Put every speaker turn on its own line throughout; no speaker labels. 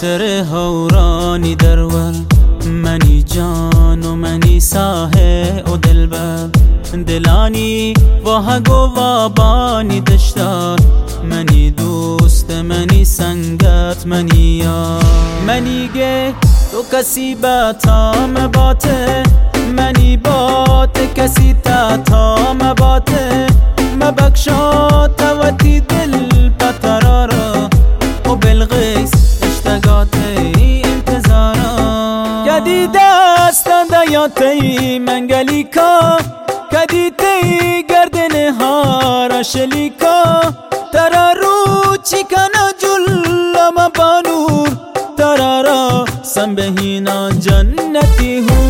خاطر هورانی درول منی جان و منی ساهه و دلبر دلانی و هگو و بانی دشتار منی دوست منی سنگت منی یار منی گه تو کسی باتا مباته منی بات کسی تا مباته مبکشا توتی دل پترارا و بالغیس اشتگاتی انتظارا کدی دست دیاتی منگلیکا کدی تی گردن هارا شلیکا ترا رو چیکنا جلما بانور ترا را سنبهینا جنتی هو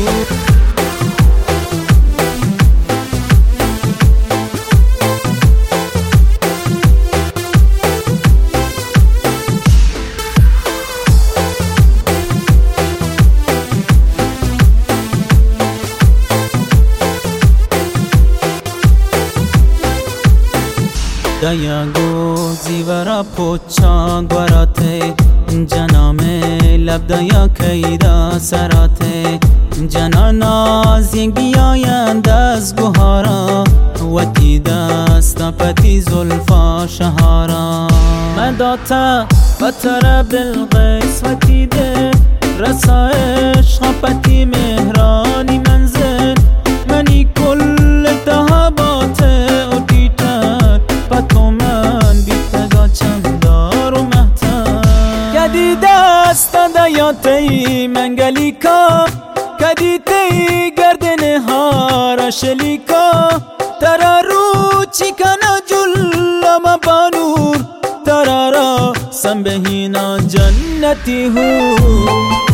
دیا گو زیورا پوچا گوراته جنام لب دیا کیدا سراته جنانا زینگی آیند از گوهارا وتی دستا پتی زلفا شهارا مداتا بطر بالغیس وتی ده رسایش پتی مهرانی منزل منی کل تهاباته کدی دست دیاتی منگلیکا کدی تی گردن هارا شلیکا ترا رو چیکنا جلما بانور ترا را سنبهینا جنتی هو